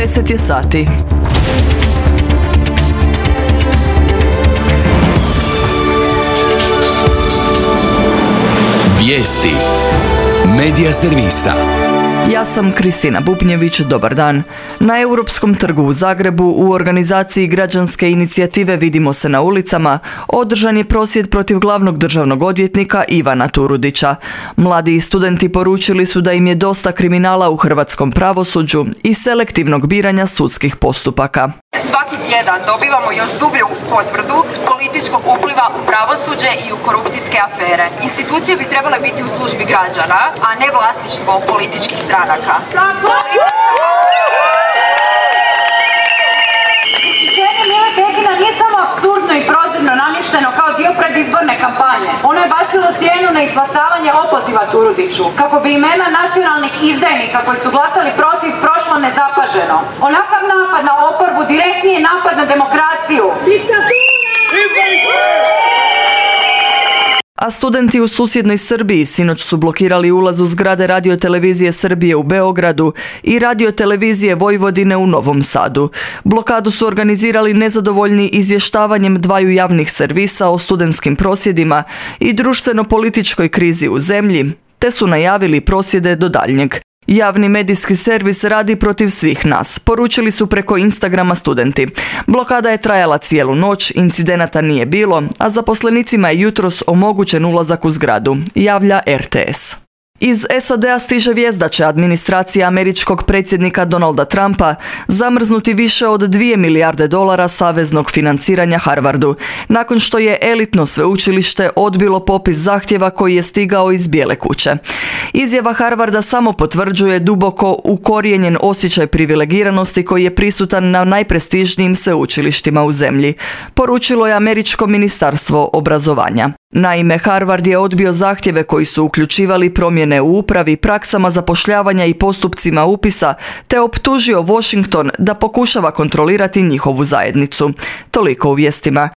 10 je sati. Vijesti Medija servisa. Ja sam Kristina Bubnjević, dobar dan. Na Europskom trgu u Zagrebu u organizaciji građanske inicijative Vidimo se na ulicama održan je prosvjed protiv glavnog državnog odvjetnika Ivana Turudića. Mladi studenti poručili su da im je dosta kriminala u hrvatskom pravosuđu i selektivnog biranja sudskih postupaka. Svaki tjedan dobivamo još dublju potvrdu političkog upliva u pravosuđe i u korupcijske afere. Institucije bi trebale biti u službi građana, a ne vlasništvo političkih stranaka. Uhićenje Mile Kekina nije samo apsurdno i prozirno namješteno kao dio predizborne kampanje. Ono je bacilo sjenu na izglasavanje opoziva Turudiću, kako bi imena nacionalnih izdajnika koji su glasali protiv prošlo nezapaženo. Onakav napad na oporbu direktni je napad na demokraciju. A studenti u susjednoj Srbiji sinoć su blokirali ulaz u zgrade Radiotelevizije Srbije u Beogradu i Radiotelevizije Vojvodine u Novom Sadu. Blokadu su organizirali nezadovoljni izvještavanjem dvaju javnih servisa o studentskim prosvjedima i društveno-političkoj krizi u zemlji, te su najavili prosvjede do daljnjeg. Javni medijski servis radi protiv svih nas, poručili su preko Instagrama studenti. Blokada je trajala cijelu noć, incidenata nije bilo, a zaposlenicima je jutros omogućen ulazak u zgradu, javlja RTS. Iz SAD-a stiže vijest da će administracija američkog predsjednika Donalda Trumpa zamrznuti više od $2 milijarde saveznog financiranja Harvardu, nakon što je elitno sveučilište odbilo popis zahtjeva koji je stigao iz Bijele kuće. Izjava Harvarda samo potvrđuje duboko ukorijenjen osjećaj privilegiranosti koji je prisutan na najprestižnijim sveučilištima u zemlji, poručilo je američko ministarstvo obrazovanja. Naime, Harvard je odbio zahtjeve koji su uključivali promjene u upravi, praksama zapošljavanja i postupcima upisa, te optužio Washington da pokušava kontrolirati njihovu zajednicu. Toliko u vijestima.